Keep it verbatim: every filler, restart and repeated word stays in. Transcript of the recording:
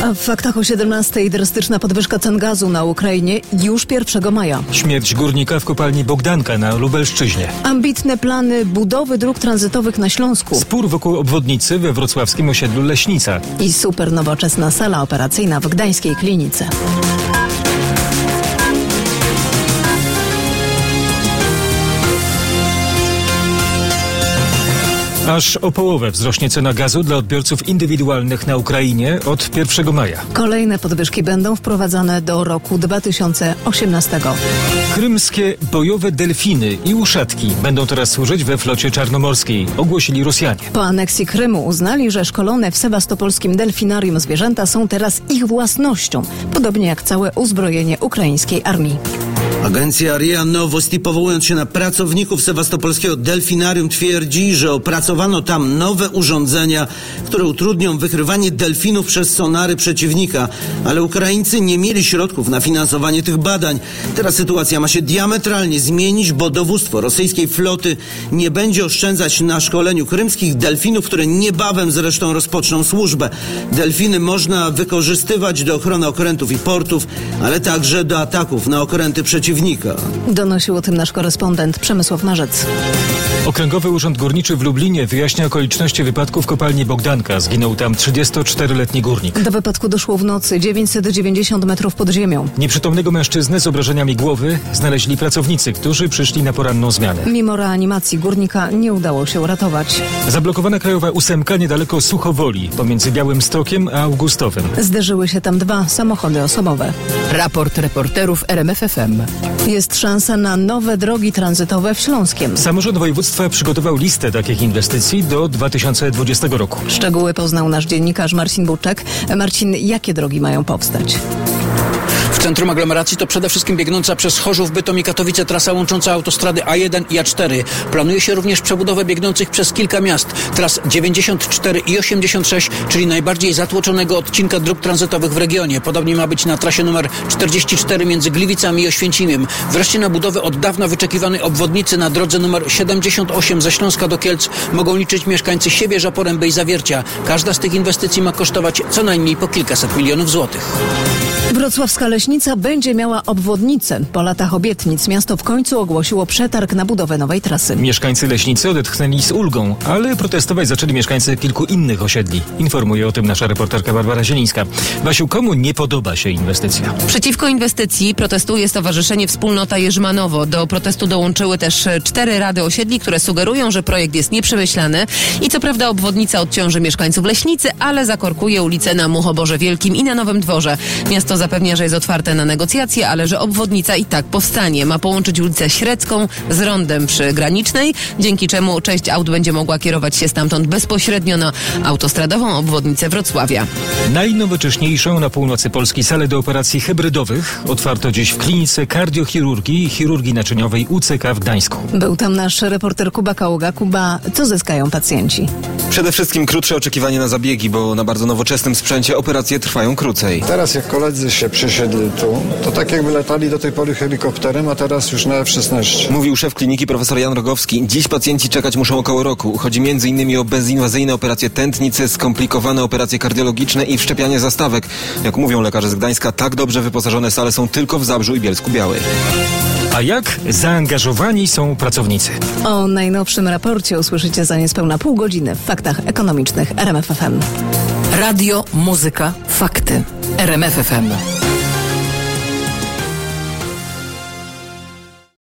A w faktach o siedemnastej drastyczna podwyżka cen gazu na Ukrainie już pierwszego maja. Śmierć górnika w kopalni Bogdanka na Lubelszczyźnie. Ambitne plany budowy dróg tranzytowych na Śląsku. Spór wokół obwodnicy we wrocławskim osiedlu Leśnica. I super nowoczesna sala operacyjna w gdańskiej klinice. Aż o połowę wzrośnie cena gazu dla odbiorców indywidualnych na Ukrainie od pierwszego maja. Kolejne podwyżki będą wprowadzane do roku dwa tysiące osiemnastego. Krymskie bojowe delfiny i uszatki będą teraz służyć we flocie czarnomorskiej, ogłosili Rosjanie. Po aneksji Krymu uznali, że szkolone w sewastopolskim delfinarium zwierzęta są teraz ich własnością, podobnie jak całe uzbrojenie ukraińskiej armii. Agencja R I A Nowosti, powołując się na pracowników sewastopolskiego delfinarium, twierdzi, że opracowano tam nowe urządzenia, które utrudnią wykrywanie delfinów przez sonary przeciwnika, ale Ukraińcy nie mieli środków na finansowanie tych badań. Teraz sytuacja ma się diametralnie zmienić, bo dowództwo rosyjskiej floty nie będzie oszczędzać na szkoleniu krymskich delfinów, które niebawem zresztą rozpoczną służbę. Delfiny można wykorzystywać do ochrony okrętów i portów, ale także do ataków na okręty przeciwnika. Donosił o tym nasz korespondent Przemysław Marzec. Okręgowy Urząd Górniczy w Lublinie wyjaśnia okoliczności wypadku w kopalni Bogdanka. Zginął tam trzydziestoczteroletni górnik. Do wypadku doszło w nocy dziewięćset dziewięćdziesiąt metrów pod ziemią. Nieprzytomnego mężczyznę z obrażeniami głowy znaleźli pracownicy, którzy przyszli na poranną zmianę. Mimo reanimacji górnika nie udało się uratować. Zablokowana krajowa ósemka niedaleko Suchowoli, pomiędzy Białymstokiem a Augustowem. Zderzyły się tam dwa samochody osobowe. Raport reporterów R M F F M. Jest szansa na nowe drogi tranzytowe w Śląskiem. Samorząd województwa przygotował listę takich inwestycji do dwa tysiące dwudziestego roku. Szczegóły poznał nasz dziennikarz Marcin Buczek. Marcin, jakie drogi mają powstać? W centrum aglomeracji to przede wszystkim biegnąca przez Chorzów, Bytom i Katowice trasa łącząca autostrady A jeden i A cztery. Planuje się również przebudowę biegnących przez kilka miast tras dziewięćdziesiąt cztery i osiemdziesiąt sześć, czyli najbardziej zatłoczonego odcinka dróg tranzytowych w regionie. Podobnie ma być na trasie numer czterdzieści cztery między Gliwicami i Oświęcimiem. Wreszcie na budowę od dawna wyczekiwanej obwodnicy na drodze numer siedemdziesiąt osiem ze Śląska do Kielc mogą liczyć mieszkańcy Siewierza, Poręby i Zawiercia. Każda z tych inwestycji ma kosztować co najmniej po kilkaset milionów złotych. Wrocławska Leśnica będzie miała obwodnicę. Po latach obietnic miasto w końcu ogłosiło przetarg na budowę nowej trasy. Mieszkańcy Leśnicy odetchnęli z ulgą, ale protestować zaczęli mieszkańcy kilku innych osiedli. Informuje o tym nasza reporterka Barbara Zielińska. Basiu, komu nie podoba się inwestycja? Przeciwko inwestycji protestuje Stowarzyszenie Wspólnota Jerzmanowo. Do protestu dołączyły też cztery rady osiedli, które sugerują, że projekt jest nieprzemyślany i co prawda obwodnica odciąży mieszkańców Leśnicy, ale zakorkuje ulicę na Muchoborze Wielkim i na Nowym Dworze. Miasto zapewnia, że jest otwarte na negocjacje, ale że obwodnica i tak powstanie. Ma połączyć ulicę Średzką z rondem przy Granicznej, dzięki czemu część aut będzie mogła kierować się stamtąd bezpośrednio na autostradową obwodnicę Wrocławia. Najnowocześniejszą na północy Polski salę do operacji hybrydowych otwarto dziś w klinice kardiochirurgii i chirurgii naczyniowej U C K w Gdańsku. Był tam nasz reporter Kuba Kaługa. Kuba, co zyskają pacjenci? Przede wszystkim krótsze oczekiwanie na zabiegi, bo na bardzo nowoczesnym sprzęcie operacje trwają krócej. Teraz jak koledzy się przysiedli tu, to tak jakby latali do tej pory helikopterem, a teraz już na F szesnaście. Mówił szef kliniki profesor Jan Rogowski. Dziś pacjenci czekać muszą około roku. Chodzi między innymi o bezinwazyjne operacje tętnicy, skomplikowane operacje kardiologiczne i wszczepianie zastawek. Jak mówią lekarze z Gdańska, tak dobrze wyposażone sale są tylko w Zabrzu i Bielsku-Białej. A jak zaangażowani są pracownicy? O najnowszym raporcie usłyszycie za niespełna pół godziny w Faktach Ekonomicznych R M F F M. Radio, muzyka, fakty. R M F F M.